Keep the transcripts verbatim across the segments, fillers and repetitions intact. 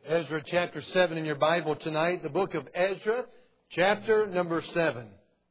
Ezra chapter seven in your Bible tonight. The book of Ezra, chapter number seven.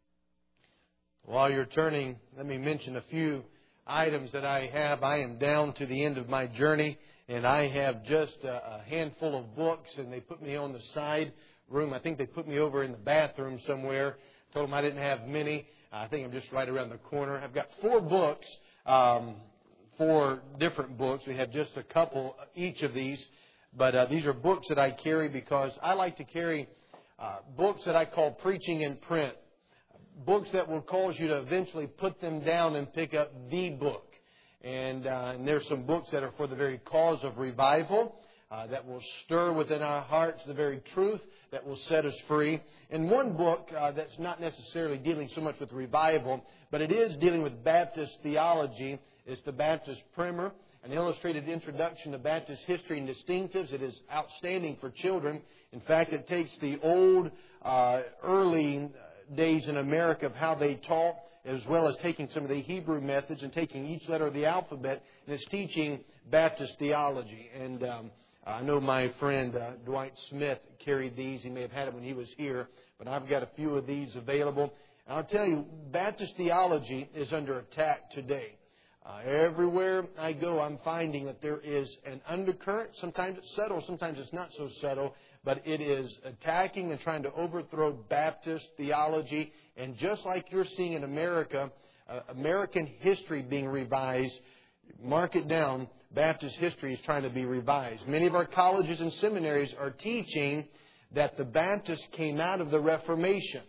While you're turning, let me mention a few items that I have. I am down to the end of my journey, and I have just a, a handful of books, and they put me on the side room. I think they put me over in the bathroom somewhere. Told them I didn't have many. I think I'm just right around the corner. I've got four books, um, four different books. We have just a couple each of these. But uh, these are books that I carry because I like to carry uh, books that I call preaching in print. Books that will cause you to eventually put them down and pick up the book. And, uh, and there's some books that are for the very cause of revival, uh, that will stir within our hearts the very truth that will set us free. And one book uh, that's not necessarily dealing so much with revival, but it is dealing with Baptist theology, is the Baptist Primer. An illustrated introduction to Baptist history and distinctives. It is outstanding for children. In fact, it takes the old, uh, early days in America of how they taught, as well as taking some of the Hebrew methods and taking each letter of the alphabet, and it's teaching Baptist theology. And um, I know my friend uh, Dwight Smith carried these. He may have had them when he was here, but I've got a few of these available. And I'll tell you, Baptist theology is under attack today. Uh, everywhere I go, I'm finding that there is an undercurrent. Sometimes it's subtle, sometimes it's not so subtle, but it is attacking and trying to overthrow Baptist theology. And just like you're seeing in America, uh, American history being revised, mark it down, Baptist history is trying to be revised. Many of our colleges and seminaries are teaching that the Baptists came out of the Reformation.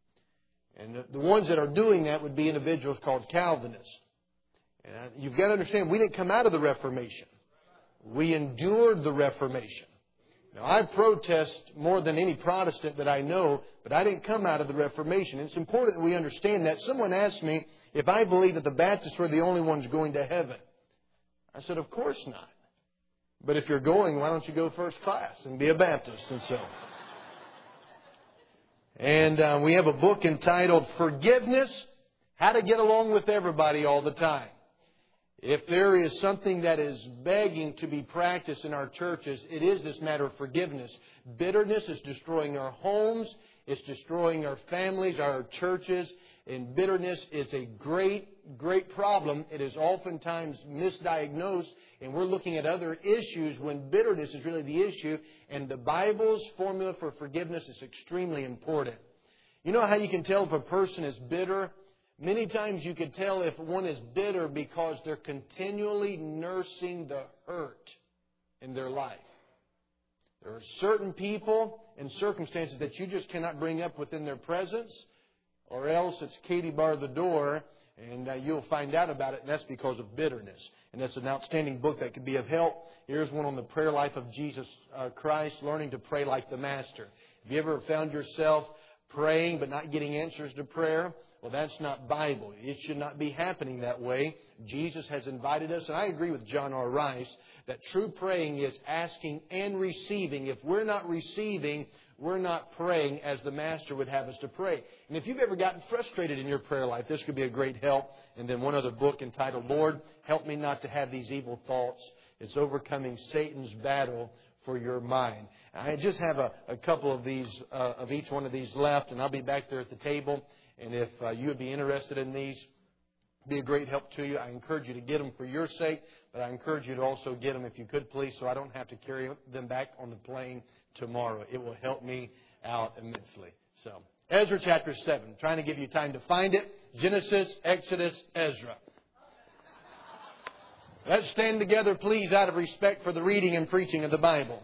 And the, the ones that are doing that would be individuals called Calvinists. And you've got to understand, we didn't come out of the Reformation. We endured the Reformation. Now, I protest more than any Protestant that I know, but I didn't come out of the Reformation. It's important that we understand that. Someone asked me if I believe that the Baptists were the only ones going to heaven. I said, of course not. But if you're going, why don't you go first class and be a Baptist? And so, and uh, we have a book entitled Forgiveness, How to Get Along with Everybody All the Time. If there is something that is begging to be practiced in our churches, it is this matter of forgiveness. Bitterness is destroying our homes. It's destroying our families, our churches. And bitterness is a great, great problem. It is oftentimes misdiagnosed. And we're looking at other issues when bitterness is really the issue. And the Bible's formula for forgiveness is extremely important. You know how you can tell if a person is bitter? Many times you can tell if one is bitter because they're continually nursing the hurt in their life. There are certain people and circumstances that you just cannot bring up within their presence, or else it's Katie bar the door, and uh, you'll find out about it, and that's because of bitterness. And that's an outstanding book that could be of help. Here's one on the prayer life of Jesus uh, Christ, learning to pray like the Master. Have you ever found yourself praying but not getting answers to prayer? Well, that's not Bible. It should not be happening that way. Jesus has invited us, and I agree with John R. Rice, that true praying is asking and receiving. If we're not receiving, we're not praying as the Master would have us to pray. And if you've ever gotten frustrated in your prayer life, this could be a great help. And then one other book entitled, Lord, Help Me Not to Have These Evil Thoughts. It's Overcoming Satan's Battle for Your Mind. I just have a, a couple of these, uh, of each one of these left, and I'll be back there at the table. And if uh, you would be interested in these, be a great help to you. I encourage you to get them for your sake, but I encourage you to also get them if you could, please, so I don't have to carry them back on the plane tomorrow. It will help me out immensely. So, Ezra chapter seven. Trying to give you time to find it. Genesis, Exodus, Ezra. Let's stand together, please, out of respect for the reading and preaching of the Bible.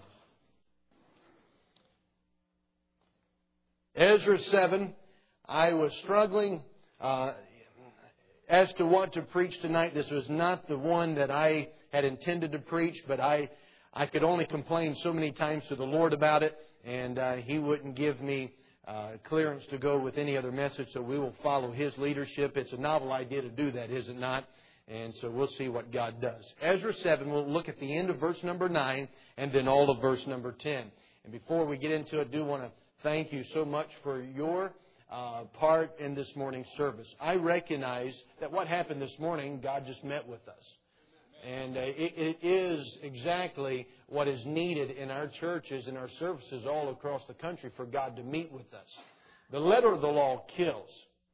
Ezra seven. I was struggling uh, as to what to preach tonight. This was not the one that I had intended to preach, but I I could only complain so many times to the Lord about it, and uh, He wouldn't give me uh, clearance to go with any other message, so we will follow His leadership. It's a novel idea to do that, is it not? And so we'll see what God does. Ezra seven, we'll look at the end of verse number nine and then all of verse number ten. And before we get into it, I do want to thank you so much for your Uh, part in this morning's service. I recognize that what happened this morning, God just met with us. And uh, it, it is exactly what is needed in our churches and our services all across the country for God to meet with us. The letter of the law kills.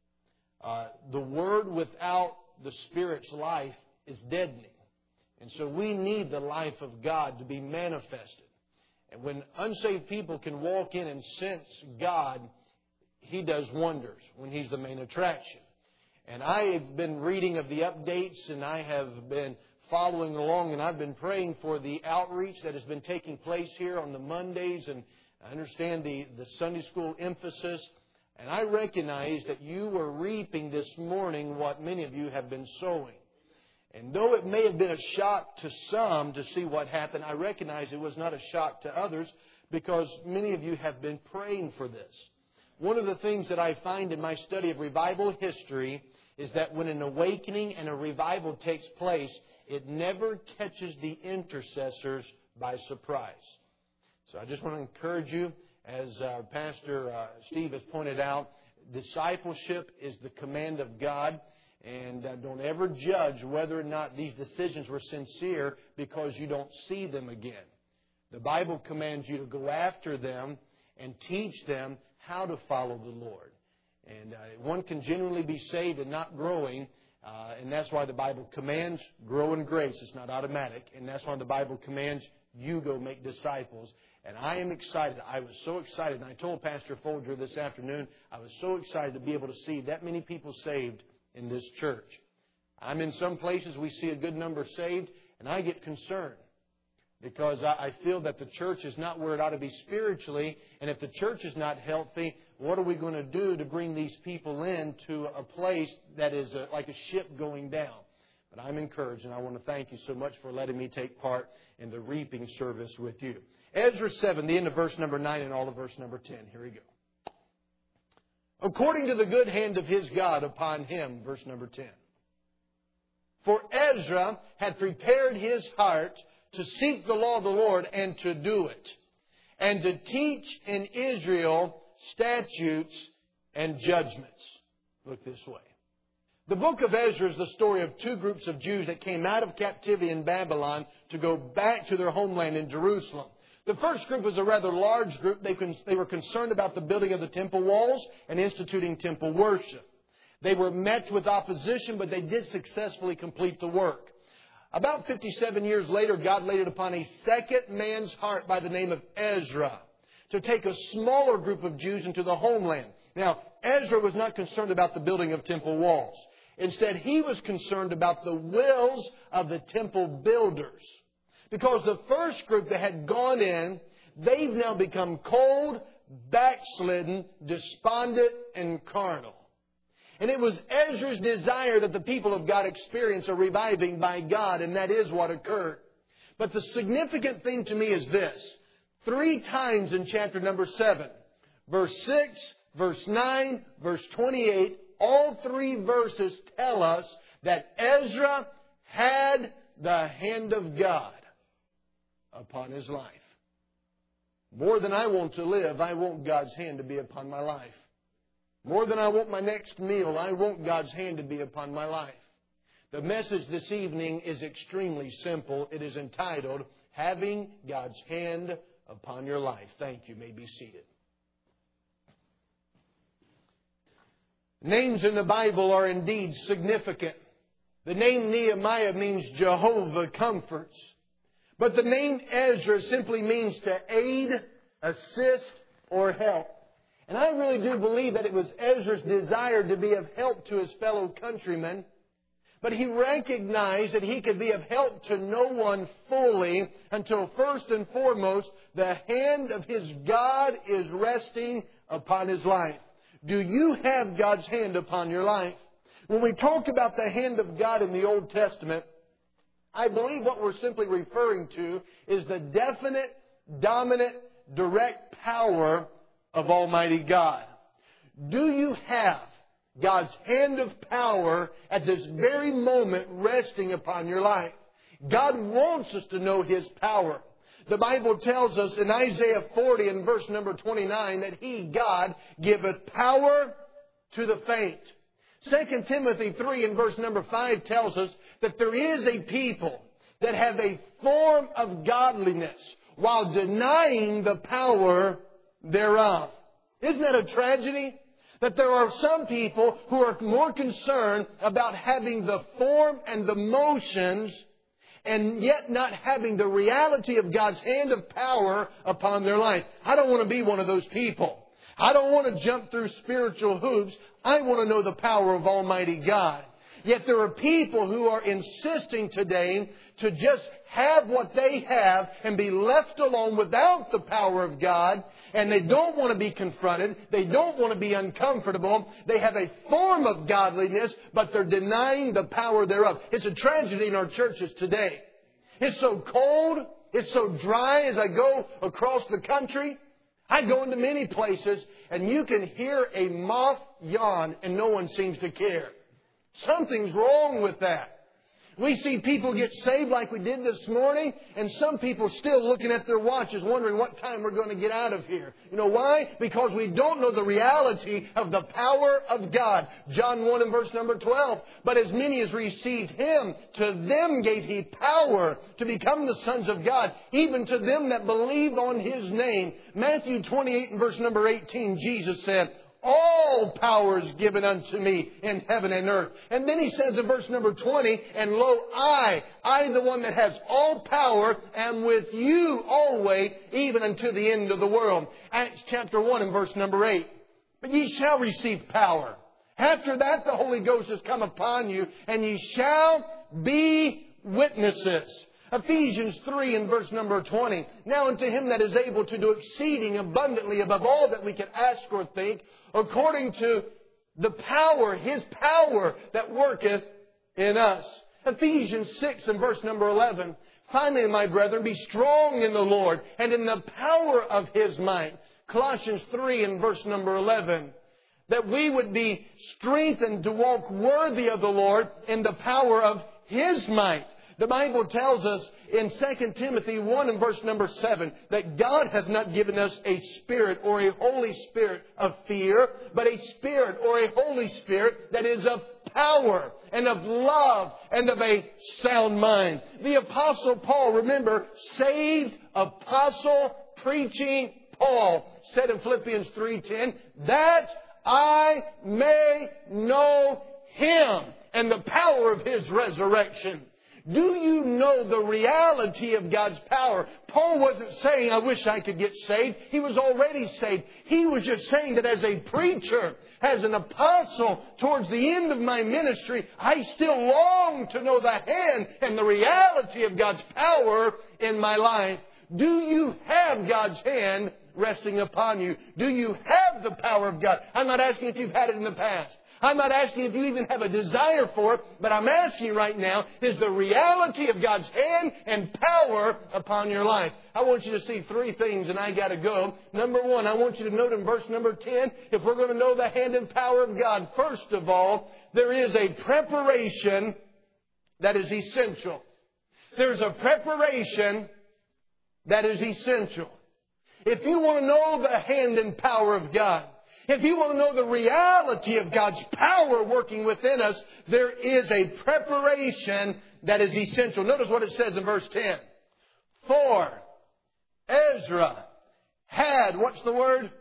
Uh, the Word without the Spirit's life is deadening. And so we need the life of God to be manifested. And when unsaved people can walk in and sense God, He does wonders when He's the main attraction. And I have been reading of the updates, and I have been following along, and I've been praying for the outreach that has been taking place here on the Mondays, and I understand the, the Sunday school emphasis. And I recognize that you were reaping this morning what many of you have been sowing. And though it may have been a shock to some to see what happened, I recognize it was not a shock to others because many of you have been praying for this. One of the things that I find in my study of revival history is that when an awakening and a revival takes place, it never catches the intercessors by surprise. So I just want to encourage you, as uh, Pastor uh, Steve has pointed out, discipleship is the command of God. And uh, don't ever judge whether or not these decisions were sincere because you don't see them again. The Bible commands you to go after them and teach them how to follow the Lord. And uh, one can genuinely be saved and not growing. Uh, and that's why the Bible commands grow in grace. It's not automatic. And that's why the Bible commands you go make disciples. And I am excited. I was so excited. And I told Pastor Folger this afternoon, I was so excited to be able to see that many people saved in this church. I'm in some places we see a good number saved, and I get concerned because I feel that the church is not where it ought to be spiritually, and if the church is not healthy, what are we going to do to bring these people in to a place that is a, like a ship going down? But I'm encouraged, and I want to thank you so much for letting me take part in the reaping service with you. Ezra seven, the end of verse number nine and all of verse number ten. Here we go. According to the good hand of his God upon him, verse number ten. For Ezra had prepared his heart to seek the law of the Lord and to do it, and to teach in Israel statutes and judgments. Look this way. The book of Ezra is the story of two groups of Jews that came out of captivity in Babylon to go back to their homeland in Jerusalem. The first group was a rather large group. They, con- they were concerned about the building of the temple walls and instituting temple worship. They were met with opposition, but they did successfully complete the work. About fifty-seven years later, God laid it upon a second man's heart by the name of Ezra to take a smaller group of Jews into the homeland. Now, Ezra was not concerned about the building of temple walls. Instead, he was concerned about the wills of the temple builders. Because the first group that had gone in, they've now become cold, backslidden, despondent, and carnal. And it was Ezra's desire that the people of God experience a reviving by God, and that is what occurred. But the significant thing to me is this. Three times in chapter number seven, verse six, verse nine, verse twenty-eight, all three verses tell us that Ezra had the hand of God upon his life. More than I want to live, I want God's hand to be upon my life. More than I want my next meal, I want God's hand to be upon my life. The message this evening is extremely simple. It is entitled, Having God's Hand Upon Your Life. Thank you. You may be seated. Names in the Bible are indeed significant. The name Nehemiah means Jehovah comforts. But the name Ezra simply means to aid, assist, or help. And I really do believe that it was Ezra's desire to be of help to his fellow countrymen. But he recognized that he could be of help to no one fully until first and foremost the hand of his God is resting upon his life. Do you have God's hand upon your life? When we talk about the hand of God in the Old Testament, I believe what we're simply referring to is the definite, dominant, direct power of Almighty God. Do you have God's hand of power at this very moment resting upon your life? God wants us to know His power. The Bible tells us in Isaiah forty and verse number twenty-nine that He, God, giveth power to the faint. Second Timothy three and verse number five tells us that there is a people that have a form of godliness while denying the power thereof. Isn't that a tragedy? That there are some people who are more concerned about having the form and the motions and yet not having the reality of God's hand of power upon their life. I don't want to be one of those people. I don't want to jump through spiritual hoops. I want to know the power of Almighty God. Yet there are people who are insisting today to just have what they have and be left alone without the power of God. And they don't want to be confronted. They don't want to be uncomfortable. They have a form of godliness, but they're denying the power thereof. It's a tragedy in our churches today. It's so cold. It's so dry as I go across the country. I go into many places and you can hear a moth yawn and no one seems to care. Something's wrong with that. We see people get saved like we did this morning, and some people still looking at their watches wondering what time we're going to get out of here. You know why? Because we don't know the reality of the power of God. John one and verse number twelve. But as many as received Him, to them gave He power to become the sons of God, even to them that believe on His name. Matthew twenty-eight and verse number eighteen, Jesus said, all power is given unto me in heaven and earth. And then He says in verse number twenty, and lo, I, I the one that has all power, am with you always, even unto the end of the world. Acts chapter one and verse number eight. But ye shall receive power. After that the Holy Ghost has come upon you, and ye shall be witnesses. Ephesians three and verse number twenty. Now unto Him that is able to do exceeding abundantly above all that we can ask or think, according to the power, His power that worketh in us. Ephesians six and verse number eleven. Finally, my brethren, be strong in the Lord and in the power of His might. Colossians three and verse number eleven. That we would be strengthened to walk worthy of the Lord in the power of His might. The Bible tells us in Second Timothy one and verse number seven that God has not given us a spirit or a Holy Spirit of fear, but a spirit or a Holy Spirit that is of power and of love and of a sound mind. The Apostle Paul, remember, saved apostle preaching Paul, said in Philippians three ten, that I may know Him and the power of His resurrection. Do you know the reality of God's power? Paul wasn't saying, I wish I could get saved. He was already saved. He was just saying that as a preacher, as an apostle, towards the end of my ministry, I still long to know the hand and the reality of God's power in my life. Do you have God's hand resting upon you? Do you have the power of God? I'm not asking if you've had it in the past. I'm not asking if you even have a desire for it, but I'm asking you right now, is the reality of God's hand and power upon your life? I want you to see three things, and I got to go. Number one, I want you to note in verse number ten, if we're going to know the hand and power of God, first of all, there is a preparation that is essential. There's a preparation that is essential. If you want to know the hand and power of God, if you want to know the reality of God's power working within us, there is a preparation that is essential. Notice what it says in verse ten. For Ezra had, what's the word?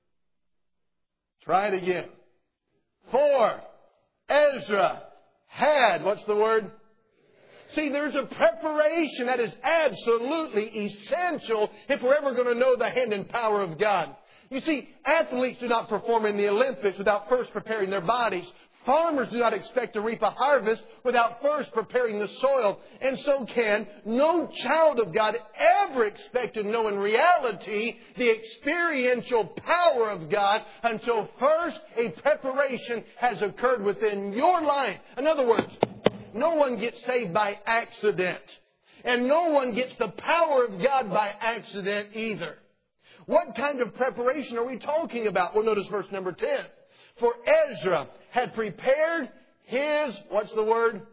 Try it again. For Ezra had, what's the word? See, there's a preparation that is absolutely essential if we're ever going to know the hand and power of God. You see, athletes do not perform in the Olympics without first preparing their bodies. Farmers do not expect to reap a harvest without first preparing the soil. And so can no child of God ever expect to know in reality the experiential power of God until first a preparation has occurred within your life. In other words, no one gets saved by accident. And no one gets the power of God by accident either. What kind of preparation are we talking about? Well, notice verse number ten. For Ezra had prepared his, what's the word?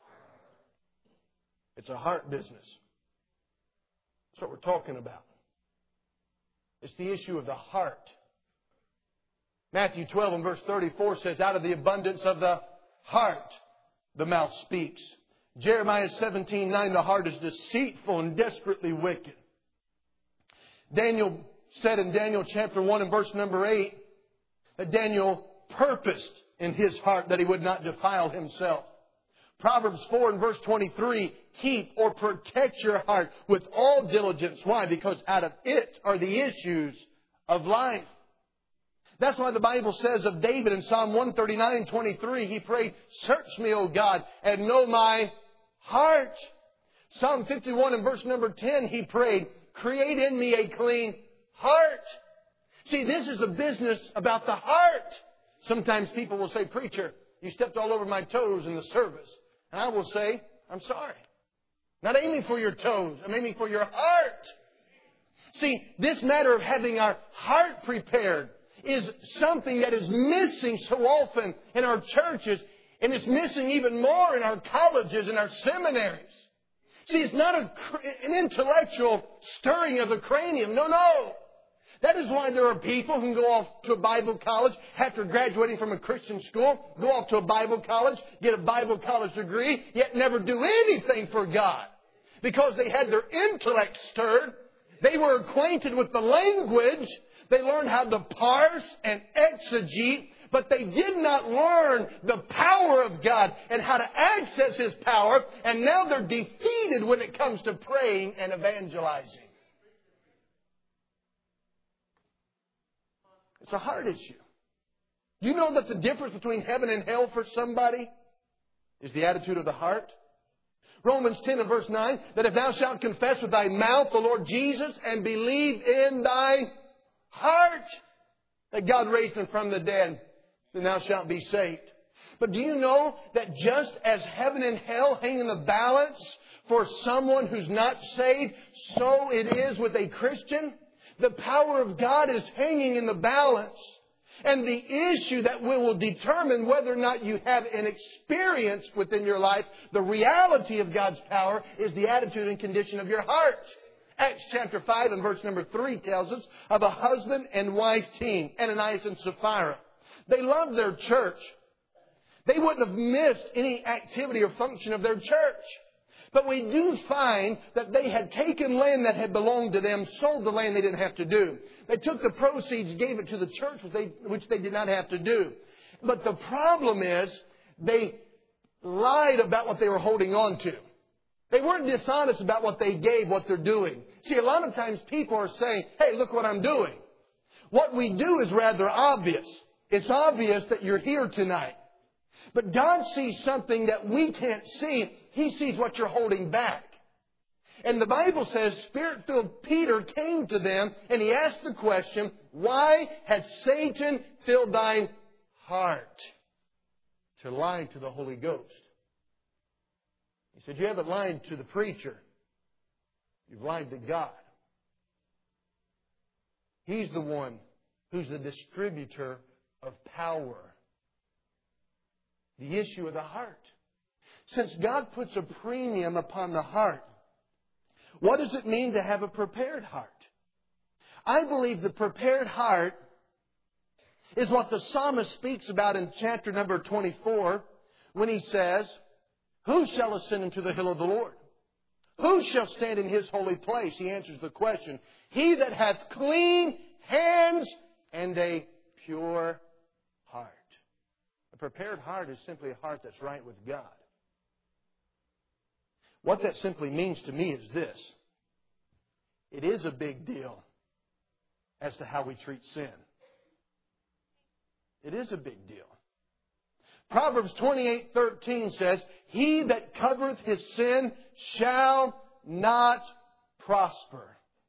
It's a heart business. That's what we're talking about. It's the issue of the heart. Matthew twelve and verse thirty-four says, out of the abundance of the heart, the mouth speaks. Jeremiah seventeen nine, the heart is deceitful and desperately wicked. Daniel said in Daniel chapter one and verse number eight that Daniel purposed in his heart that he would not defile himself. Proverbs four and verse twenty-three, keep or protect your heart with all diligence. Why? Because out of it are the issues of life. That's why the Bible says of David in Psalm one thirty-nine twenty-three, he prayed, search me, O God, and know my heart. Psalm fifty-one and verse number ten, he prayed, create in me a clean heart. See, this is a business about the heart. Sometimes people will say, preacher, you stepped all over my toes in the service. And I will say, I'm sorry. Not aiming for your toes. I'm aiming for your heart. See, this matter of having our heart prepared is something that is missing so often in our churches. And it's missing even more in our colleges and our seminaries. See, it's not a, an intellectual stirring of the cranium. No, no. That is why there are people who can go off to a Bible college after graduating from a Christian school, go off to a Bible college, get a Bible college degree, yet never do anything for God. Because they had their intellect stirred. They were acquainted with the language. They learned how to parse and exegete. But they did not learn the power of God and how to access His power. And now they're defeated when it comes to praying and evangelizing. It's a heart issue. Do you know that the difference between heaven and hell for somebody is the attitude of the heart? Romans ten and verse nine, that if thou shalt confess with thy mouth the Lord Jesus and believe in thy heart that God raised Him from the dead, then thou shalt be saved. But do you know that just as heaven and hell hang in the balance for someone who's not saved, so it is with a Christian? The power of God is hanging in the balance. And the issue that will determine whether or not you have an experience within your life, the reality of God's power, is the attitude and condition of your heart. Acts chapter five and verse number three tells us of a husband and wife team, Ananias and Sapphira. They loved their church. They wouldn't have missed any activity or function of their church. But we do find that they had taken land that had belonged to them, sold the land they didn't have to do. They took the proceeds, gave it to the church, which they, which they did not have to do. But the problem is, they lied about what they were holding on to. They weren't dishonest about what they gave, what they're doing. See, a lot of times people are saying, hey, look what I'm doing. What we do is rather obvious. It's obvious that you're here tonight. But God sees something that we can't see. He sees what you're holding back. And the Bible says Spirit-filled Peter came to them and he asked the question, why has Satan filled thine heart to lie to the Holy Ghost? He said, you haven't lied to the preacher. You've lied to God. He's the one who's the distributor of power. The issue of the heart. Since God puts a premium upon the heart, what does it mean to have a prepared heart? I believe the prepared heart is what the psalmist speaks about in chapter number twenty-four when he says, who shall ascend into the hill of the Lord? Who shall stand in His holy place? He answers the question, he that hath clean hands and a pure heart. A prepared heart is simply a heart that's right with God. What that simply means to me is this. It is a big deal as to how we treat sin. It is a big deal. Proverbs twenty-eight thirteen says, he that covereth his sin shall not prosper.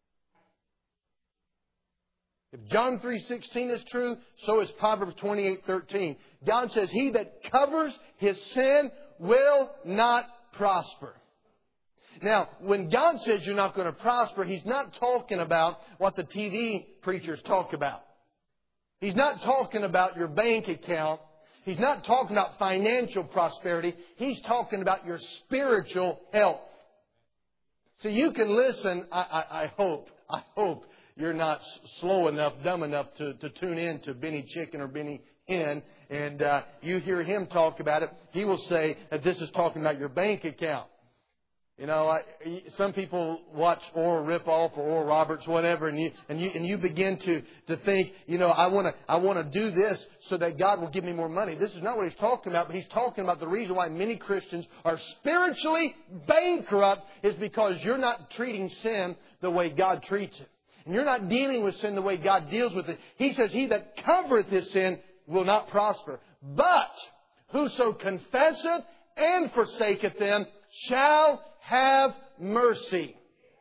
If John three sixteen is true, so is Proverbs twenty-eight thirteen. God says, he that covers his sin will not prosper. Now, when God says you're not going to prosper, He's not talking about what the T V preachers talk about. He's not talking about your bank account. He's not talking about financial prosperity. He's talking about your spiritual health. So you can listen, I, I, I hope, I hope you're not slow enough, dumb enough to, to tune in to Benny Chicken or Benny in, and uh, you hear him talk about it, he will say that this is talking about your bank account. You know, I, some people watch Oral Ripoff or Oral Roberts, whatever, and you and you and you begin to to think, you know, I want to I want to do this so that God will give me more money. This is not what he's talking about. But he's talking about the reason why many Christians are spiritually bankrupt is because you're not treating sin the way God treats it, and you're not dealing with sin the way God deals with it. He says, "He that covereth his sin will not prosper, but whoso confesseth and forsaketh them shall have mercy."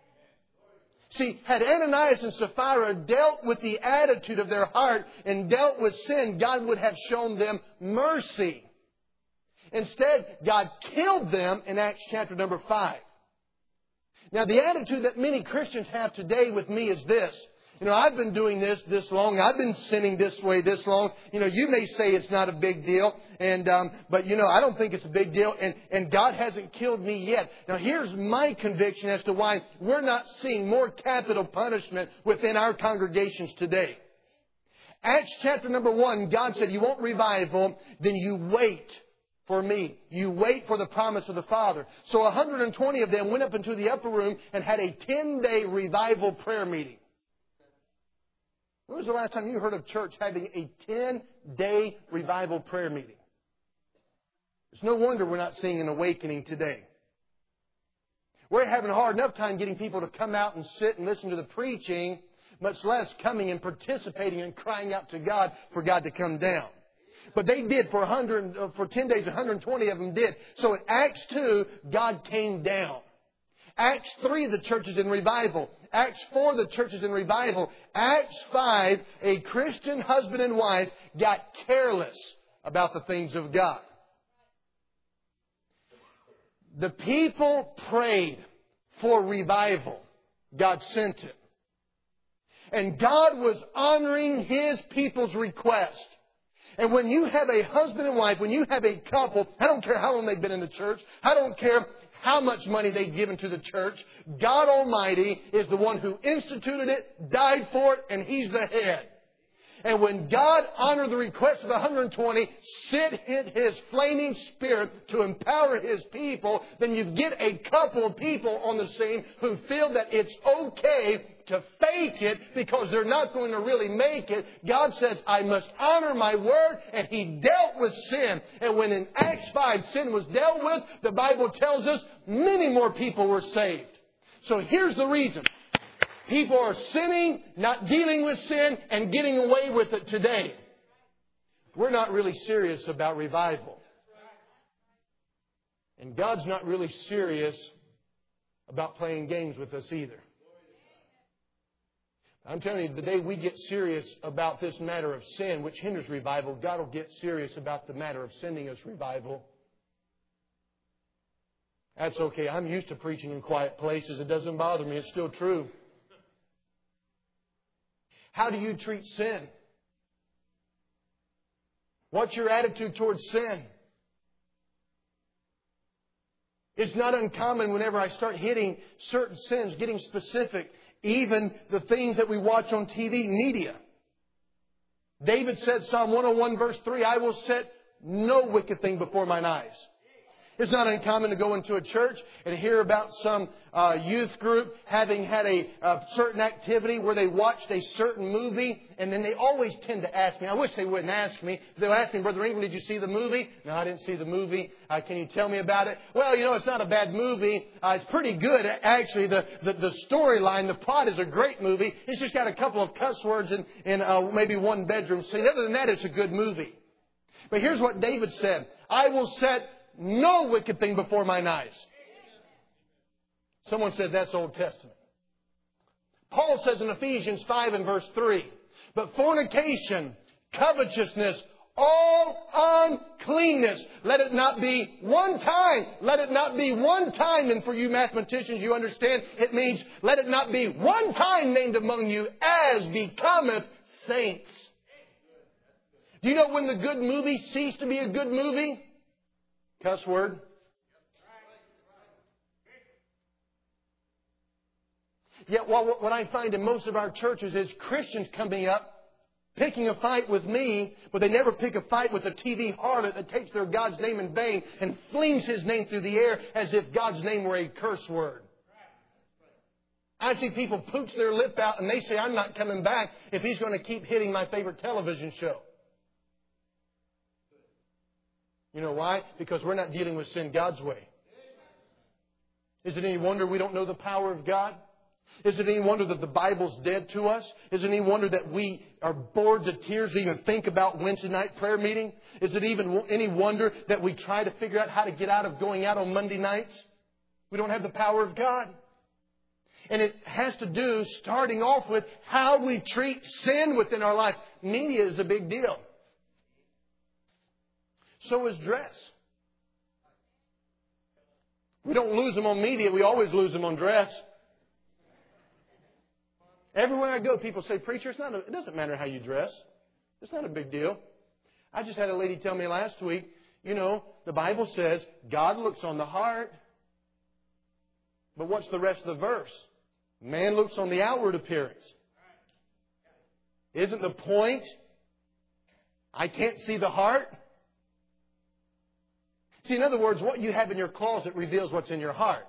See, had Ananias and Sapphira dealt with the attitude of their heart and dealt with sin, God would have shown them mercy. Instead, God killed them in Acts chapter number five. Now, the attitude that many Christians have today with me is this. You know, I've been doing this this long. I've been sinning this way this long. You know, you may say it's not a big deal. And, um, but, you know, I don't think it's a big deal. And, and God hasn't killed me yet. Now, here's my conviction as to why we're not seeing more capital punishment within our congregations today. Acts chapter number one, God said, you want revival, then you wait for me. You wait for the promise of the Father. So one hundred twenty of them went up into the upper room and had a ten-day revival prayer meeting. When was the last time you heard of church having a ten-day revival prayer meeting? It's no wonder we're not seeing an awakening today. We're having a hard enough time getting people to come out and sit and listen to the preaching, much less coming and participating and crying out to God for God to come down. But they did for one hundred, for ten days, one hundred twenty of them did. So in Acts two, God came down. Acts three, the church is in revival. Acts four, the church is in revival. Acts five, a Christian husband and wife got careless about the things of God. The people prayed for revival. God sent it. And God was honoring His people's request. And when you have a husband and wife, when you have a couple, I don't care how long they've been in the church, I don't care how much money they've given to the church, God Almighty is the one who instituted it, died for it, and He's the head. And when God honored the request of the one hundred twenty, sent His flaming Spirit to empower His people, then you get a couple of people on the scene who feel that it's okay to fake it because they're not going to really make it. God says, I must honor my word, and He dealt with sin. And when in Acts five sin was dealt with, the Bible tells us many more people were saved. So here's the reason. People are sinning, not dealing with sin, and getting away with it today. We're not really serious about revival. And God's not really serious about playing games with us either. I'm telling you, the day we get serious about this matter of sin, which hinders revival, God will get serious about the matter of sending us revival. That's okay. I'm used to preaching in quiet places. It doesn't bother me. It's still true. How do you treat sin? What's your attitude towards sin? It's not uncommon whenever I start hitting certain sins, getting specific, even the things that we watch on T V media. David said, Psalm one oh one verse three, I will set no wicked thing before mine eyes. It's not uncommon to go into a church and hear about some uh, youth group having had a, a certain activity where they watched a certain movie, and then they always tend to ask me. I wish they wouldn't ask me. They'll ask me, Brother Ingram, did you see the movie? No, I didn't see the movie. Uh, can you tell me about it? Well, you know, it's not a bad movie. Uh, it's pretty good, actually. The the, the storyline, the plot is a great movie. It's just got a couple of cuss words in, in uh, maybe one bedroom scene. Other than that, it's a good movie. But here's what David said. I will set no wicked thing before mine eyes. Someone said that's Old Testament. Paul says in Ephesians five and verse three, but fornication, covetousness, all uncleanness, let it not be one time. Let it not be one time. And for you mathematicians, you understand, it means let it not be one time named among you as becometh saints. Do you know when the good movie ceased to be a good movie? Cuss word. Yet what I find in most of our churches is Christians coming up picking a fight with me, but they never pick a fight with a T V harlot that takes their God's name in vain and flings His name through the air as if God's name were a curse word. I see people pooch their lip out and they say, I'm not coming back if he's going to keep hitting my favorite television show. You know why? Because we're not dealing with sin God's way. Is it any wonder we don't know the power of God? Is it any wonder that the Bible's dead to us? Is it any wonder that we are bored to tears to even think about Wednesday night prayer meeting? Is it even any wonder that we try to figure out how to get out of going out on Monday nights? We don't have the power of God. And it has to do, starting off with, how we treat sin within our life. Media is a big deal. So is dress. We don't lose them on media. We always lose them on dress. Everywhere I go, people say, Preacher, it's not a, it doesn't matter how you dress. It's not a big deal. I just had a lady tell me last week, you know, the Bible says God looks on the heart. But what's the rest of the verse? Man looks on the outward appearance. Isn't the point I can't see the heart? See, in other words, what you have in your closet reveals what's in your heart.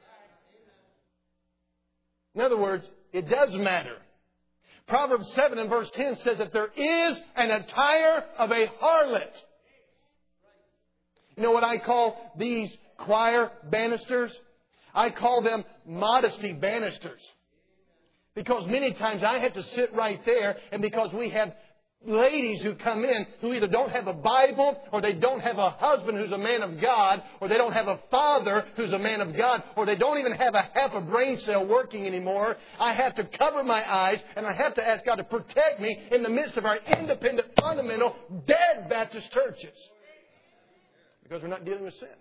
In other words, it does matter. Proverbs seven and verse ten says that there is an attire of a harlot. You know what I call these choir banisters? I call them modesty banisters. Because many times I have to sit right there, and because we have ladies who come in who either don't have a Bible, or they don't have a husband who's a man of God, or they don't have a father who's a man of God, or they don't even have a half a brain cell working anymore. I have to cover my eyes, and I have to ask God to protect me in the midst of our independent, fundamental, dead Baptist churches. Because we're not dealing with sin.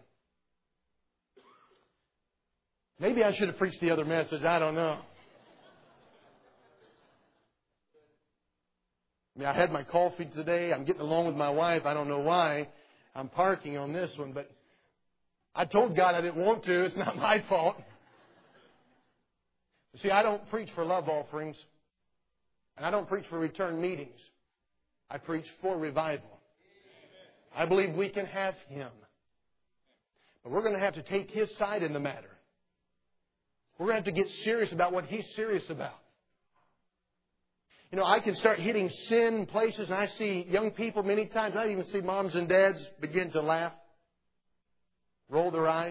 Maybe I should have preached the other message. I don't know. I mean, I had my coffee today. I'm getting along with my wife. I don't know why I'm parking on this one, but I told God I didn't want to. It's not my fault. See, I don't preach for love offerings, and I don't preach for return meetings. I preach for revival. I believe we can have Him. But we're going to have to take His side in the matter. We're going to have to get serious about what He's serious about. You know, I can start hitting sin places, and I see young people many times, I even see moms and dads begin to laugh, roll their eyes.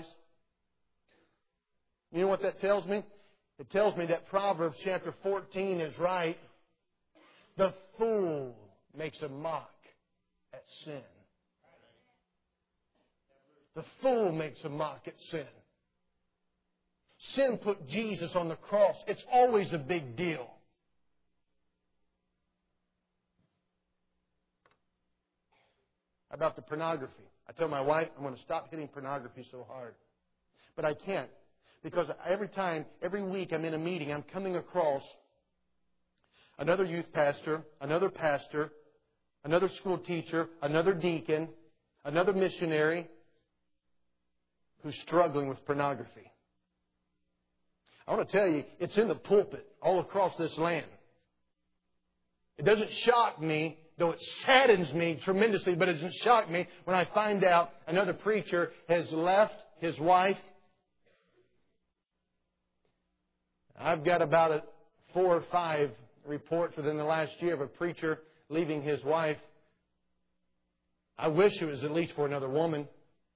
You know what that tells me? It tells me that Proverbs chapter fourteen is right. The fool makes a mock at sin. The fool makes a mock at sin. Sin put Jesus on the cross. It's always a big deal. About the pornography. I tell my wife I'm going to stop hitting pornography so hard. But I can't. Because every time, every week I'm in a meeting, I'm coming across another youth pastor, another pastor, another school teacher, another deacon, another missionary who's struggling with pornography. I want to tell you, it's in the pulpit all across this land. It doesn't shock me, though it saddens me tremendously, but it doesn't shock me when I find out another preacher has left his wife. I've got about a four or five reports within the last year of a preacher leaving his wife. I wish it was at least for another woman.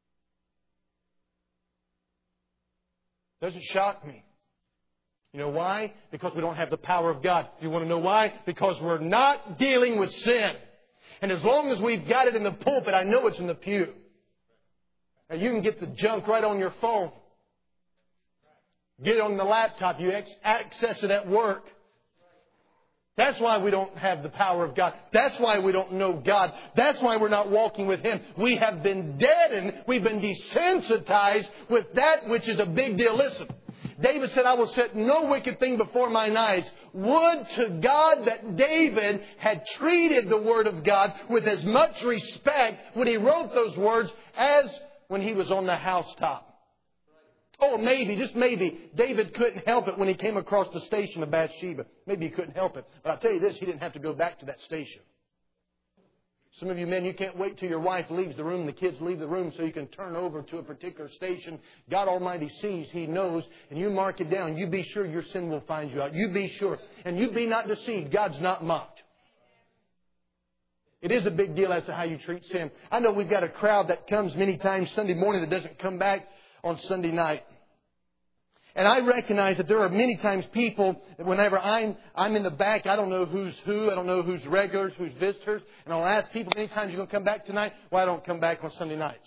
Doesn't shock me. You know why? Because we don't have the power of God. You want to know why? Because we're not dealing with sin. And as long as we've got it in the pulpit, I know it's in the pew. Now you can get the junk right on your phone. Get it on the laptop. You access it at work. That's why we don't have the power of God. That's why we don't know God. That's why we're not walking with Him. We have been deadened. We've been desensitized with that which is a big deal. Listen. David said, I will set no wicked thing before mine eyes. Would to God that David had treated the Word of God with as much respect when he wrote those words as when he was on the housetop. Oh, maybe, just maybe, David couldn't help it when he came across the station of Bathsheba. Maybe he couldn't help it. But I'll tell you this, he didn't have to go back to that station. Some of you men, you can't wait till your wife leaves the room, the kids leave the room so you can turn over to a particular station. God Almighty sees, He knows, and you mark it down. You be sure your sin will find you out. You be sure. And you be not deceived. God's not mocked. It is a big deal as to how you treat sin. I know we've got a crowd that comes many times Sunday morning that doesn't come back on Sunday night. And I recognize that there are many times people that whenever I'm I'm in the back, I don't know who's who, I don't know who's regulars, who's visitors, and I'll ask people many times, "You going to come back tonight?" "Why don't come back on Sunday nights?"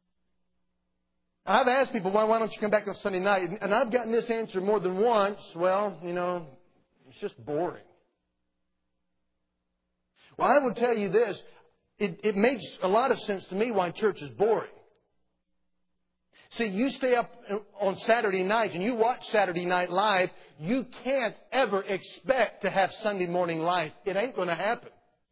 I've asked people, why, why don't you come back on Sunday night? And I've gotten this answer more than once. Well, you know, it's just boring. Well, I will tell you this. It, it makes a lot of sense to me why church is boring. See, you stay up on Saturday night and you watch Saturday Night Live, you can't ever expect to have Sunday morning life. It ain't going to happen.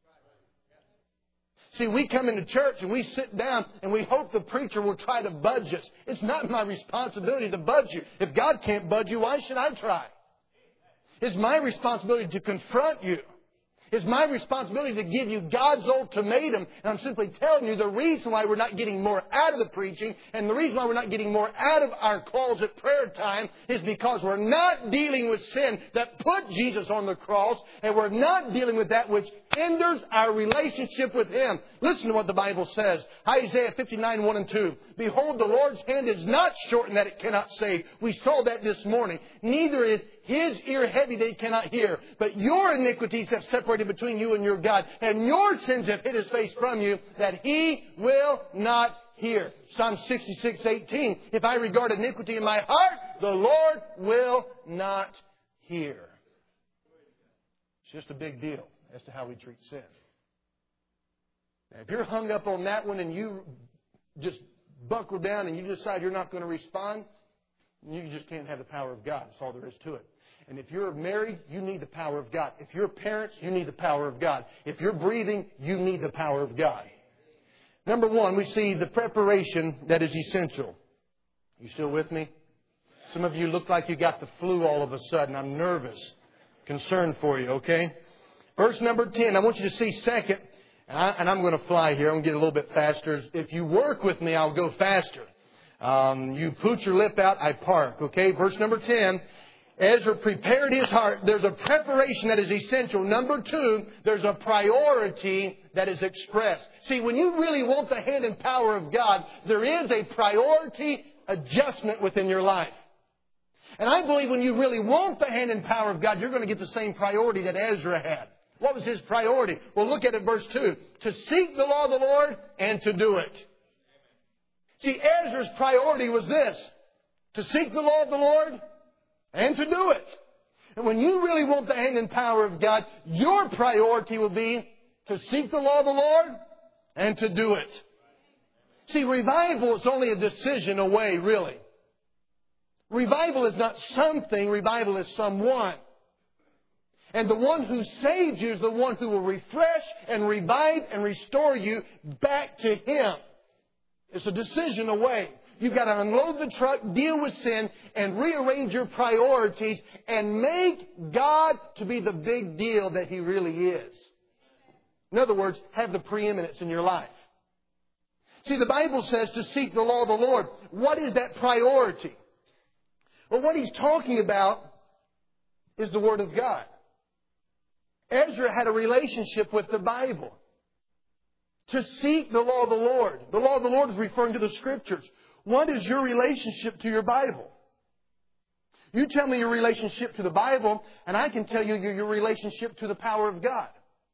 See, we come into church and we sit down and we hope the preacher will try to budge us. It's not my responsibility to budge you. If God can't budge you, why should I try? It's my responsibility to confront you. It's my responsibility to give you God's ultimatum. And I'm simply telling you the reason why we're not getting more out of the preaching and the reason why we're not getting more out of our closet prayer time is because we're not dealing with sin that put Jesus on the cross, and we're not dealing with that which hinders our relationship with Him. Listen to what the Bible says. Isaiah fifty-nine, one and two. "Behold, the Lord's hand is not shortened that it cannot save." We saw that this morning. "Neither is His ear heavy that He cannot hear. But your iniquities have separated between you and your God, and your sins have hid His face from you, that He will not hear." Psalm sixty-six, eighteen. "If I regard iniquity in my heart, the Lord will not hear." It's just a big deal as to how we treat sin. Now, if you're hung up on that one and you just buckle down and you decide you're not going to respond, you just can't have the power of God. That's all there is to it. And if you're married, you need the power of God. If you're parents, you need the power of God. If you're breathing, you need the power of God. Number one, we see the preparation that is essential. You still with me? Some of you look like you got the flu all of a sudden. I'm nervous, concerned for you, okay? Verse number ten, I want you to see second, and, I, and I'm going to fly here. I'm going to get a little bit faster. If you work with me, I'll go faster. Um, you put your lip out, I park. Okay, verse number ten. Ezra prepared his heart. There's a preparation that is essential. Number two, there's a priority that is expressed. See, when you really want the hand and power of God, there is a priority adjustment within your life. And I believe when you really want the hand and power of God, you're going to get the same priority that Ezra had. What was his priority? Well, look at it, verse two. To seek the law of the Lord and to do it. See, Ezra's priority was this. To seek the law of the Lord and to do it. And when you really want the hand and power of God, your priority will be to seek the law of the Lord and to do it. See, revival is only a decision away, really. Revival is not something. Revival is someone. And the one who saved you is the one who will refresh and revive and restore you back to Him. It's a decision away. You've got to unload the truck, deal with sin, and rearrange your priorities and make God to be the big deal that He really is. In other words, have the preeminence in your life. See, the Bible says to seek the law of the Lord. What is that priority? Well, what he's talking about is the Word of God. Ezra had a relationship with the Bible. To seek the law of the Lord. The law of the Lord is referring to the Scriptures. What is your relationship to your Bible? You tell me your relationship to the Bible, and I can tell you your relationship to the power of God.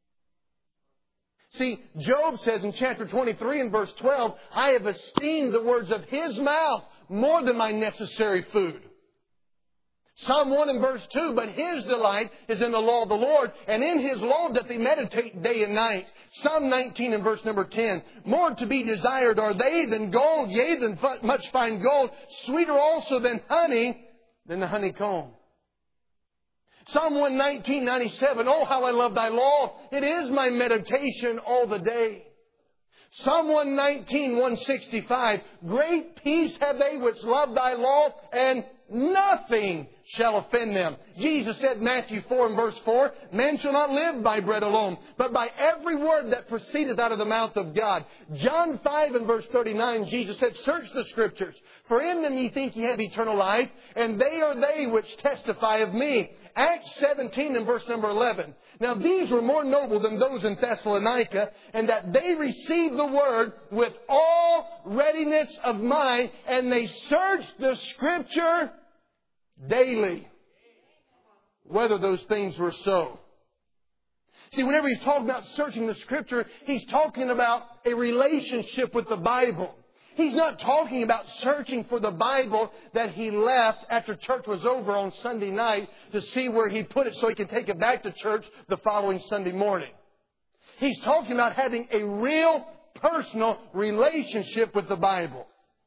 See, Job says in chapter twenty-three and verse twelve, I have esteemed the words of His mouth more than my necessary food. Psalm one and verse two, but his delight is in the law of the Lord, and in His law doth he meditate day and night. Psalm nineteen and verse number ten, more to be desired are they than gold, yea, than much fine gold, sweeter also than honey, than the honeycomb. Psalm one nineteen, ninety-seven, oh, how I love thy law. It is my meditation all the day. Psalm one nineteen, one sixty-five, great peace have they which love Thy law, and nothing shall offend them. Jesus said, Matthew four and verse four, man shall not live by bread alone, but by every word that proceedeth out of the mouth of God. John five and verse thirty-nine, Jesus said, search the Scriptures, for in them ye think ye have eternal life, and they are they which testify of me. Acts seventeen and verse number eleven. Now these were more noble than those in Thessalonica, and that they received the word with all readiness of mind, and they searched the Scripture daily, whether those things were so. See, whenever he's talking about searching the Scripture, he's talking about a relationship with the Bible. He's not talking about searching for the Bible that he left after church was over on Sunday night to see where he put it so he can take it back to church the following Sunday morning. He's talking about having a real personal relationship with the Bible.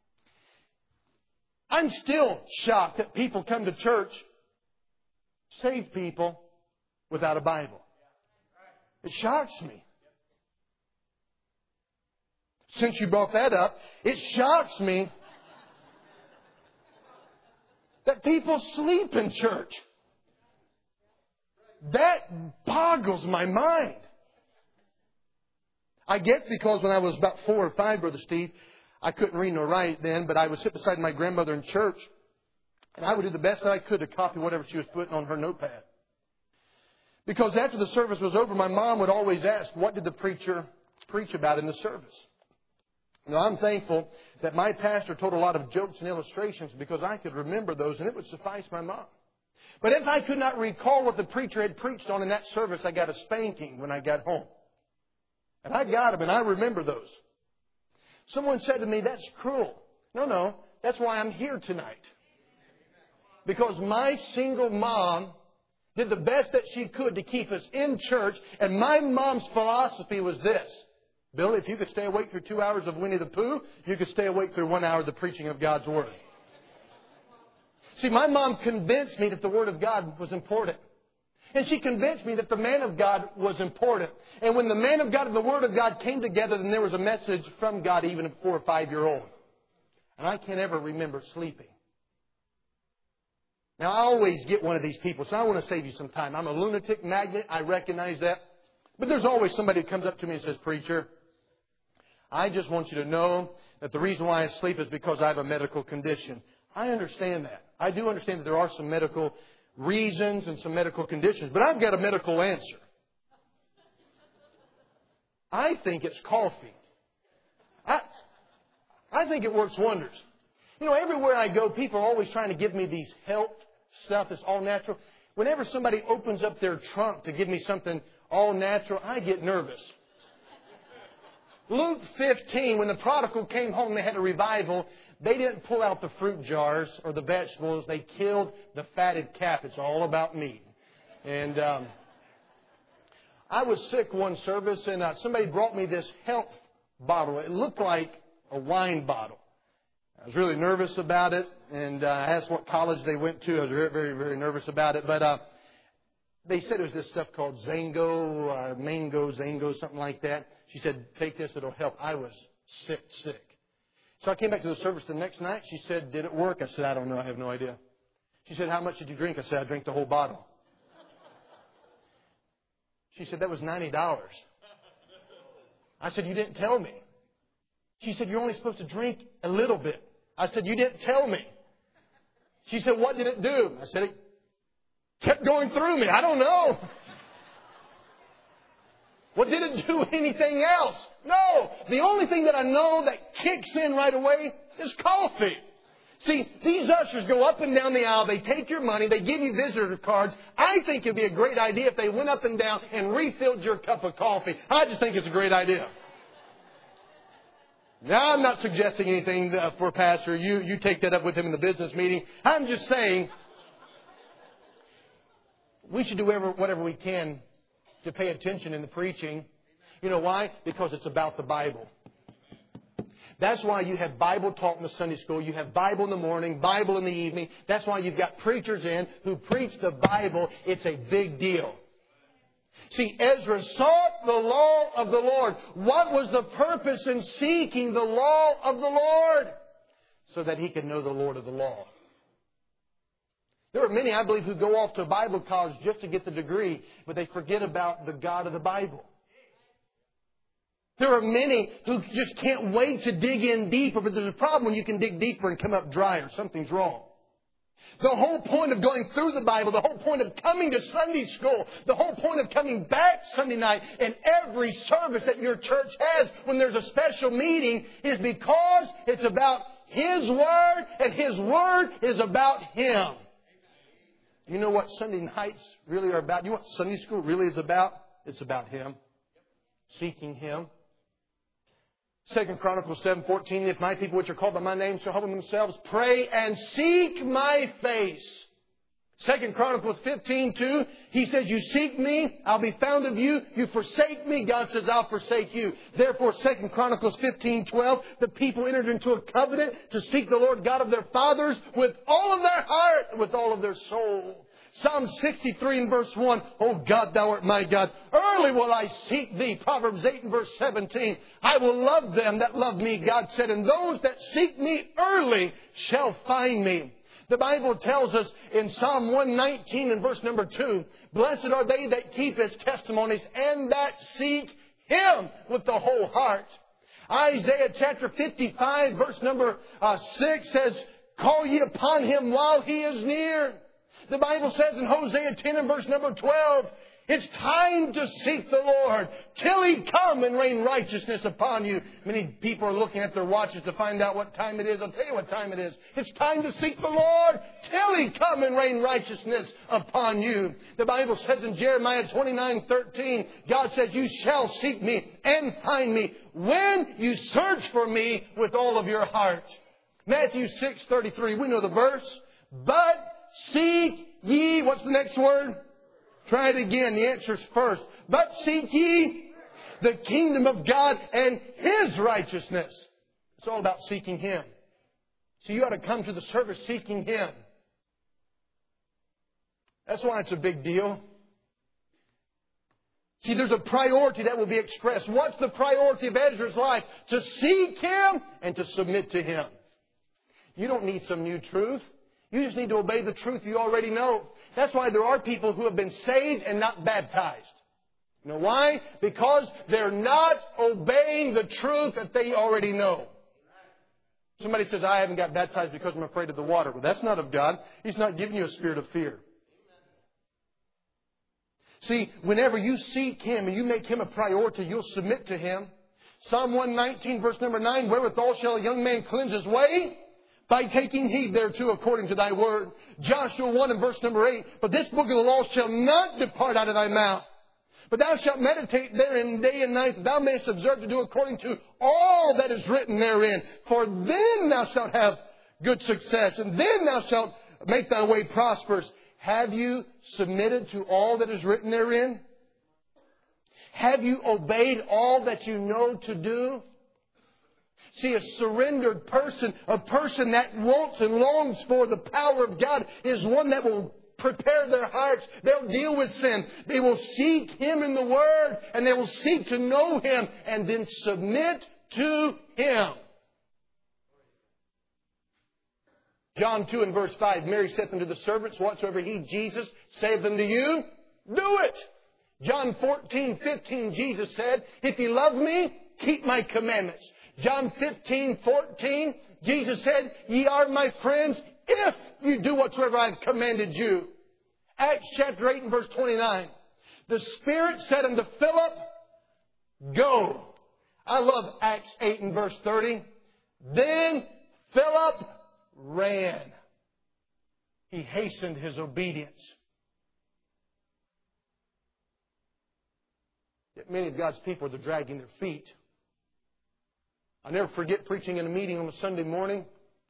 I'm still shocked that people come to church, saved people, without a Bible. It shocks me. Since you brought that up, it shocks me that people sleep in church. That boggles my mind. I guess because when I was about four or five, Brother Steve, I couldn't read nor write then, but I would sit beside my grandmother in church, and I would do the best that I could to copy whatever she was putting on her notepad. Because after the service was over, my mom would always ask, what did the preacher preach about in the service? Now, I'm thankful that my pastor told a lot of jokes and illustrations because I could remember those and it would suffice my mom. But if I could not recall what the preacher had preached on in that service, I got a spanking when I got home. And I got them and I remember those. Someone said to me, that's cruel. No, no, that's why I'm here tonight. Because my single mom did the best that she could to keep us in church, and my mom's philosophy was this. Bill, if you could stay awake through two hours of Winnie the Pooh, you could stay awake through one hour of the preaching of God's Word. See, my mom convinced me that the Word of God was important. And she convinced me that the man of God was important. And when the man of God and the Word of God came together, then there was a message from God even for a five-year-old. And I can't ever remember sleeping. Now, I always get one of these people, so I want to save you some time. I'm a lunatic magnet. I recognize that. But there's always somebody who comes up to me and says, Preacher, I just want you to know that the reason why I sleep is because I have a medical condition. I understand that. I do understand that there are some medical reasons and some medical conditions. But I've got a medical answer. I think it's coffee. I, I think it works wonders. You know, everywhere I go, people are always trying to give me these health stuff that's all natural. Whenever somebody opens up their trunk to give me something all natural, I get nervous. Luke fifteen, when the prodigal came home, they had a revival. They didn't pull out the fruit jars or the vegetables. They killed the fatted calf. It's all about meat. And um, I was sick one service, and uh, somebody brought me this health bottle. It looked like a wine bottle. I was really nervous about it, and uh, I asked what college they went to. I was very, very, very nervous about it. But uh, they said it was this stuff called Zango, uh, Mango, Zango, something like that. She said, take this, it'll help. I was sick, sick. So I came back to the service the next night. She said, did it work? I said, I don't know. I have no idea. She said, how much did you drink? I said, I drank the whole bottle. She said, that was ninety dollars. I said, you didn't tell me. She said, you're only supposed to drink a little bit. I said, you didn't tell me. She said, what did it do? I said, it kept going through me. I don't know. What did it do anything else? No. The only thing that I know that kicks in right away is coffee. See, these ushers go up and down the aisle. They take your money. They give you visitor cards. I think it would be a great idea if they went up and down and refilled your cup of coffee. I just think it's a great idea. Now, I'm not suggesting anything for Pastor. You, you take that up with him in the business meeting. I'm just saying we should do whatever, whatever we can to pay attention in the preaching. You know why? Because it's about the Bible. That's why you have Bible taught in the Sunday school. You have Bible in the morning, Bible in the evening. That's why you've got preachers in who preach the Bible. It's a big deal. See, Ezra sought the law of the Lord. What was the purpose in seeking the law of the Lord? So that he could know the Lord of the law. There are many, I believe, who go off to Bible college just to get the degree, but they forget about the God of the Bible. There are many who just can't wait to dig in deeper, but there's a problem when you can dig deeper and come up drier. Something's wrong. The whole point of going through the Bible, the whole point of coming to Sunday school, the whole point of coming back Sunday night and every service that your church has when there's a special meeting is because it's about His Word and His Word is about Him. You know what Sunday nights really are about? You know what Sunday school really is about? It's about Him. Seeking Him. Second Chronicles seven fourteen, if my people which are called by my name shall humble themselves, pray and seek my face. Second Chronicles fifteen two, He says, you seek me, I'll be found of you. You forsake me, God says, I'll forsake you. Therefore, Second Chronicles fifteen twelve, the people entered into a covenant to seek the Lord God of their fathers with all of their heart and with all of their soul. Psalm sixty-three and verse one, O God, Thou art my God. Early will I seek Thee. Proverbs eight and verse seventeen, I will love them that love me, God said, and those that seek me early shall find me. The Bible tells us in Psalm one nineteen and verse number two, blessed are they that keep His testimonies and that seek Him with the whole heart. Isaiah chapter fifty-five verse number uh, six says, call ye upon Him while He is near. The Bible says in Hosea ten and verse number twelve, it's time to seek the Lord till He come and rain righteousness upon you. Many people are looking at their watches to find out what time it is. I'll tell you what time it is. It's time to seek the Lord till He come and rain righteousness upon you. The Bible says in Jeremiah twenty-nine thirteen, God says, you shall seek me and find me when you search for me with all of your heart. Matthew six thirty-three, we know the verse. But seek ye, what's the next word? Try it again. The answer's first. But seek ye the kingdom of God and His righteousness. It's all about seeking Him. So you ought to come to the service seeking Him. That's why it's a big deal. See, there's a priority that will be expressed. What's the priority of Ezra's life? To seek Him and to submit to Him. You don't need some new truth. You just need to obey the truth you already know. That's why there are people who have been saved and not baptized. You know why? Because they're not obeying the truth that they already know. Somebody says, I haven't got baptized because I'm afraid of the water. Well, that's not of God. He's not giving you a spirit of fear. See, whenever you seek Him and you make Him a priority, you'll submit to Him. Psalm one nineteen, verse number nine, wherewithal shall a young man cleanse his way? By taking heed thereto according to Thy word. Joshua one and verse number eight. But this book of the law shall not depart out of thy mouth. But thou shalt meditate therein day and night, that thou mayest observe to do according to all that is written therein. For then thou shalt have good success, and then thou shalt make thy way prosperous. Have you submitted to all that is written therein? Have you obeyed all that you know to do? See, a surrendered person, a person that wants and longs for the power of God, is one that will prepare their hearts. They'll deal with sin. They will seek Him in the Word, and they will seek to know Him, and then submit to Him. John two and verse five, Mary saith unto the servants, whatsoever He, Jesus, saith unto you, do it. John fourteen fifteen, Jesus said, if ye love me, keep my commandments. John fifteen fourteen, Jesus said, ye are my friends if you do whatsoever I have commanded you. Acts chapter eight and verse twenty-nine. The Spirit said unto Philip, go. I love Acts eight and verse thirty. Then Philip ran. He hastened his obedience. Yet many of God's people are dragging their feet. I'll never forget preaching in a meeting on a Sunday morning.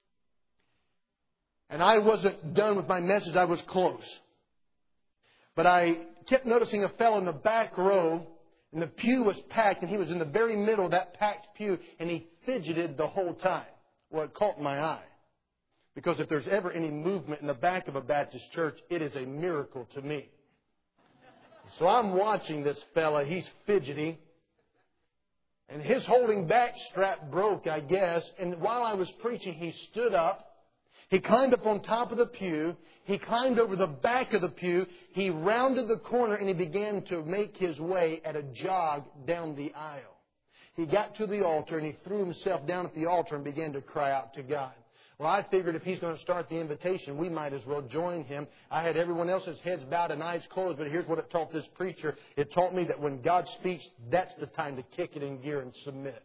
And I wasn't done with my message. I was close. But I kept noticing a fellow in the back row, and the pew was packed, and he was in the very middle of that packed pew, and he fidgeted the whole time. Well, it caught my eye. Because if there's ever any movement in the back of a Baptist church, it is a miracle to me. So I'm watching this fella. He's fidgety. And his holding back strap broke, I guess. And while I was preaching, he stood up. He climbed up on top of the pew. He climbed over the back of the pew. He rounded the corner and he began to make his way at a jog down the aisle. He got to the altar and he threw himself down at the altar and began to cry out to God. Well, I figured if he's going to start the invitation, we might as well join him. I had everyone else's heads bowed and eyes closed, but here's what it taught this preacher. It taught me that when God speaks, that's the time to kick it in gear and submit.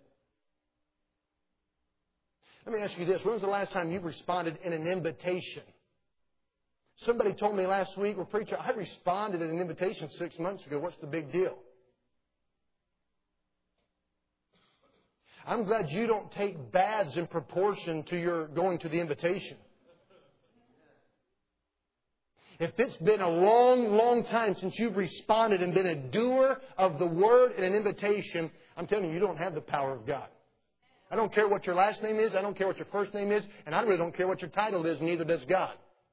Let me ask you this. When was the last time you responded in an invitation? Somebody told me last week, well, preacher, I responded in an invitation six months ago. What's the big deal? I'm glad you don't take baths in proportion to your going to the invitation. If it's been a long, long time since you've responded and been a doer of the Word in an invitation, I'm telling you, you don't have the power of God. I don't care what your last name is. I don't care what your first name is. And I really don't care what your title is. Neither does God.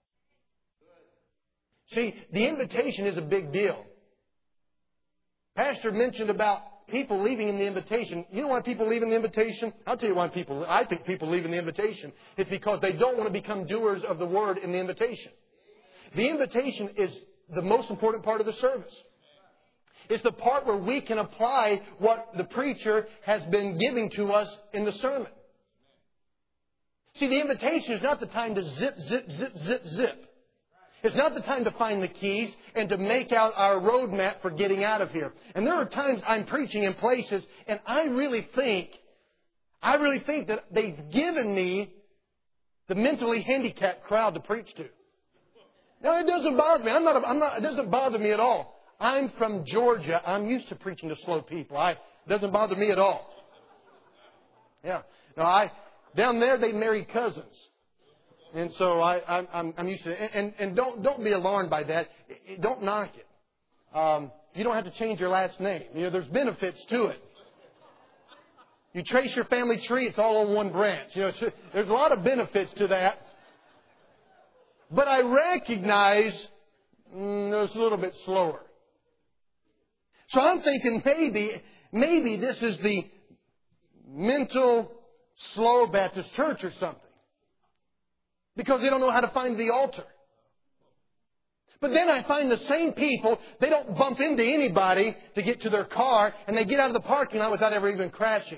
See, the invitation is a big deal. Pastor mentioned about people leaving in the invitation. You know why people leave in the invitation? I'll tell you why people, I think people leave in the invitation. It's because they don't want to become doers of the Word in the invitation. The invitation is the most important part of the service. It's the part where we can apply what the preacher has been giving to us in the sermon. See, the invitation is not the time to zip, zip, zip, zip, zip. It's not the time to find the keys and to make out our roadmap for getting out of here. And there are times I'm preaching in places and I really think, I really think that they've given me the mentally handicapped crowd to preach to. Now, it doesn't bother me. I'm not, I'm not, it doesn't bother me at all. I'm from Georgia. I'm used to preaching to slow people. I, it doesn't bother me at all. Yeah. No, I, down there they marry cousins. And so I, I'm, I'm used to it. And, and don't, don't be alarmed by that. Don't knock it. Um, you don't have to change your last name. You know, there's benefits to it. You trace your family tree, it's all on one branch. You know, it's, there's a lot of benefits to that. But I recognize mm, it's a little bit slower. So I'm thinking maybe, maybe this is the mental slow Baptist church or something. Because they don't know how to find the altar. But then I find the same people, they don't bump into anybody to get to their car, and they get out of the parking lot without ever even crashing.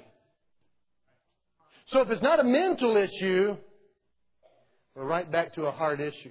So if it's not a mental issue, we're right back to a heart issue.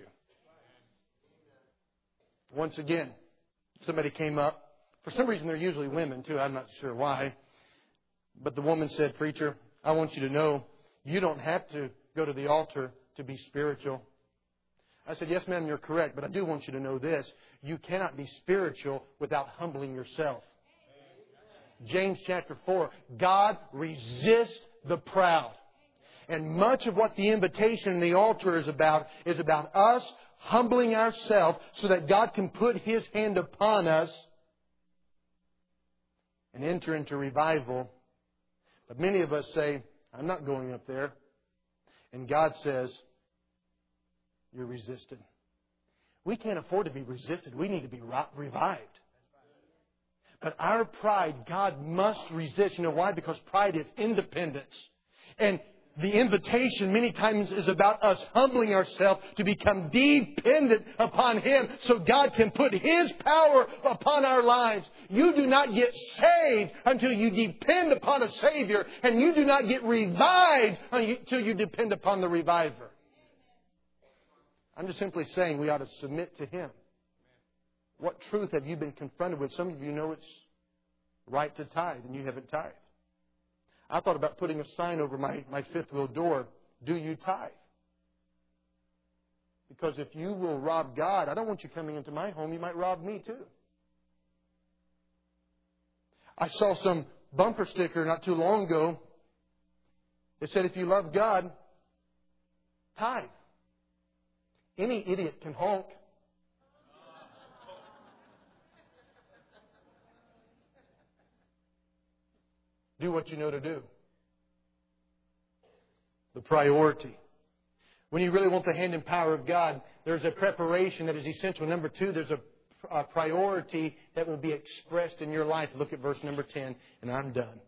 Once again, somebody came up. For some reason, they're usually women, too. I'm not sure why. But the woman said, "Preacher, I want you to know you don't have to go to the altar to be spiritual." I said, "Yes, ma'am, you're correct. But I do want you to know this. You cannot be spiritual without humbling yourself." James chapter four, God resists the proud. And much of what the invitation and the altar is about is about us humbling ourselves so that God can put His hand upon us and enter into revival. But many of us say, "I'm not going up there." And God says, "You're resisted." We can't afford to be resisted. We need to be revived. But our pride, God must resist. You know why? Because pride is independence. And the invitation many times is about us humbling ourselves to become dependent upon Him so God can put His power upon our lives. You do not get saved until you depend upon a Savior, and you do not get revived until you depend upon the Reviver. I'm just simply saying we ought to submit to Him. What truth have you been confronted with? Some of you know it's right to tithe, and you haven't tithed. I thought about putting a sign over my, my fifth wheel door, "Do you tithe?" Because if you will rob God, I don't want you coming into my home. You might rob me too. I saw some bumper sticker not too long ago. It said, "If you love God, tithe." Any idiot can honk. Do what you know to do. The priority. When you really want the hand and power of God, there's a preparation that is essential. Number two, there's a a priority that will be expressed in your life. Look at verse number ten, and I'm done.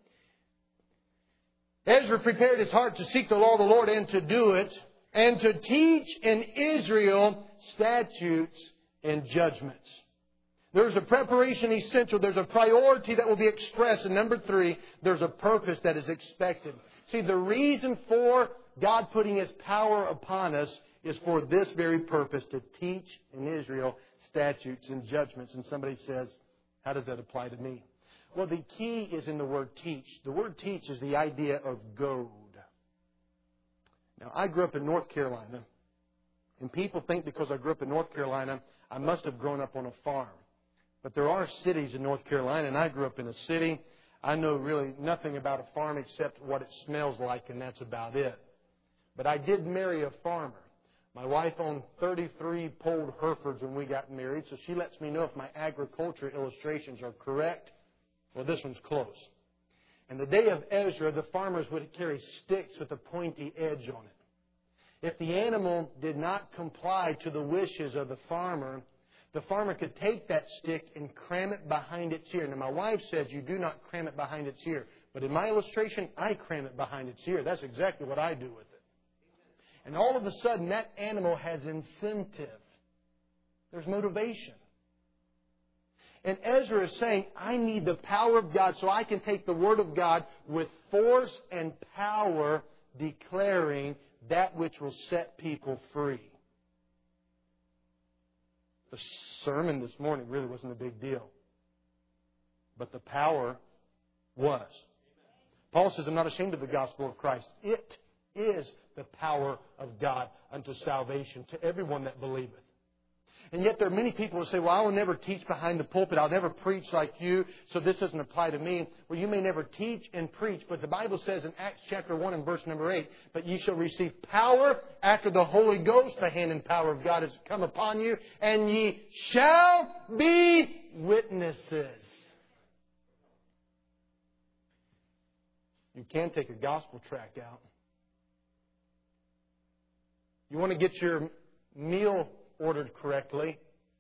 Ezra prepared his heart to seek the law of the Lord and to do it, and to teach in Israel statutes and judgments. There's a preparation essential. There's a priority that will be expressed. And number three, there's a purpose that is expected. See, the reason for God putting His power upon us is for this very purpose, to teach in Israel statutes and judgments. And somebody says, how does that apply to me? Well, the key is in the word teach. The word teach is the idea of goad. Now, I grew up in North Carolina, and people think because I grew up in North Carolina, I must have grown up on a farm. But there are cities in North Carolina, and I grew up in a city. I know really nothing about a farm except what it smells like, and that's about it. But I did marry a farmer. My wife owned thirty-three polled Herefords when we got married, so she lets me know if my agriculture illustrations are correct. Well, this one's close. In the day of Ezra, the farmers would carry sticks with a pointy edge on it. If the animal did not comply to the wishes of the farmer, the farmer could take that stick and cram it behind its ear. Now, my wife says you do not cram it behind its ear. But in my illustration, I cram it behind its ear. That's exactly what I do with it. And all of a sudden, that animal has incentive. There's motivation. And Ezra is saying, I need the power of God so I can take the Word of God with force and power, declaring that which will set people free. The sermon this morning really wasn't a big deal. But the power was. Paul says, I'm not ashamed of the gospel of Christ. It is the power of God unto salvation to everyone that believeth. And yet there are many people who say, well, I will never teach behind the pulpit. I'll never preach like you, so this doesn't apply to me. Well, you may never teach and preach, but the Bible says in Acts chapter one and verse number eight, but ye shall receive power after the Holy Ghost, the hand and power of God has come upon you, and ye shall be witnesses. You can take a gospel tract out. You want to get your meal ordered correctly.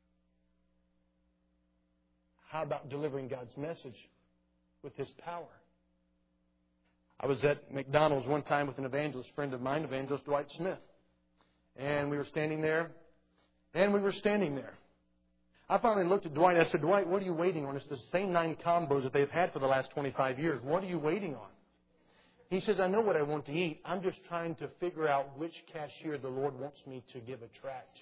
How about delivering God's message with His power? I was at McDonald's one time with an evangelist friend of mine, evangelist Dwight Smith. And we were standing there. And we were standing there. I finally looked at Dwight and I said, Dwight, what are you waiting on? It's the same nine combos that they've had for the last twenty-five years. What are you waiting on? He says, I know what I want to eat. I'm just trying to figure out which cashier the Lord wants me to give a tract to.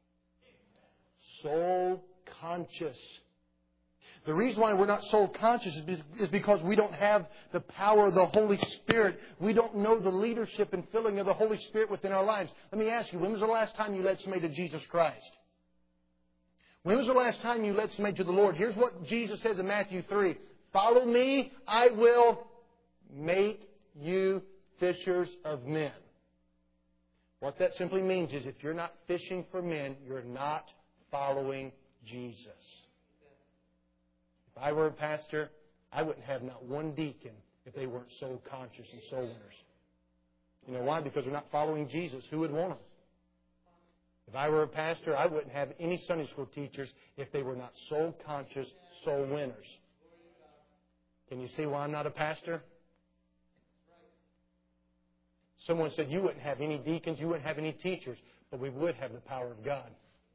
Soul conscious. The reason why we're not soul conscious is because we don't have the power of the Holy Spirit. We don't know the leadership and filling of the Holy Spirit within our lives. Let me ask you, when was the last time you led somebody to Jesus Christ? When was the last time you led somebody to the Lord? Here's what Jesus says in Matthew three. Follow me, I will make you fishers of men. What that simply means is if you're not fishing for men, you're not following Jesus. If I were a pastor, I wouldn't have not one deacon if they weren't soul conscious and soul winners. You know why? Because they're not following Jesus. Who would want them? If I were a pastor, I wouldn't have any Sunday school teachers if they were not soul conscious, soul winners. Can you see why I'm not a pastor? Someone said you wouldn't have any deacons, you wouldn't have any teachers, but we would have the power of God.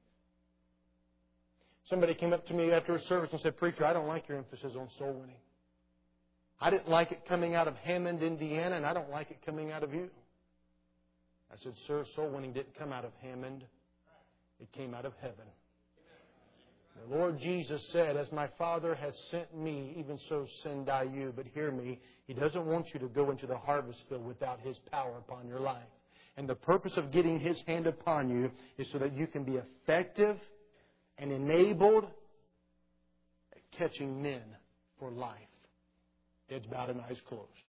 Somebody came up to me after a service and said, Preacher, I don't like your emphasis on soul winning. I didn't like it coming out of Hammond, Indiana, and I don't like it coming out of you. I said, Sir, soul winning didn't come out of Hammond. It came out of heaven. The Lord Jesus said, as my Father has sent me, even so send I you. But hear me, He doesn't want you to go into the harvest field without His power upon your life. And the purpose of getting His hand upon you is so that you can be effective and enabled at catching men for life. Heads bowed and eyes closed.